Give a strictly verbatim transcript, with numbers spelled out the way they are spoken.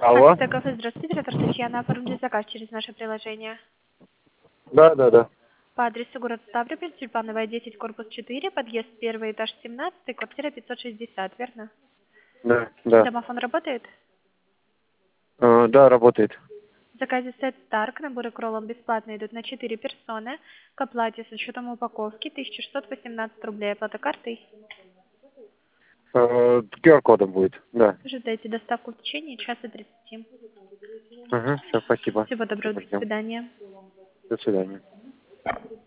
Алло. Кафе кафе, здравствуйте, это Татьяна, оформите заказ через наше приложение. Да, да, да. По адресу город Ставрополь, Тюльпановая, десять, корпус четыре, подъезд первый, этаж семнадцать, квартира пятьсот шестьдесят, верно? Да, да. Домофон работает? Э, да, работает. В заказе сет Старк, наборы к роллам бесплатно идут на четыре персоны, к оплате с учетом упаковки тысяча шестьсот восемнадцать рублей, оплата картой. Э, q ар-кодом будет, да. Ожидайте доставку в течение часа тридцати. Угу, все, спасибо. Всего доброго, до Подождем. свидания. До свидания.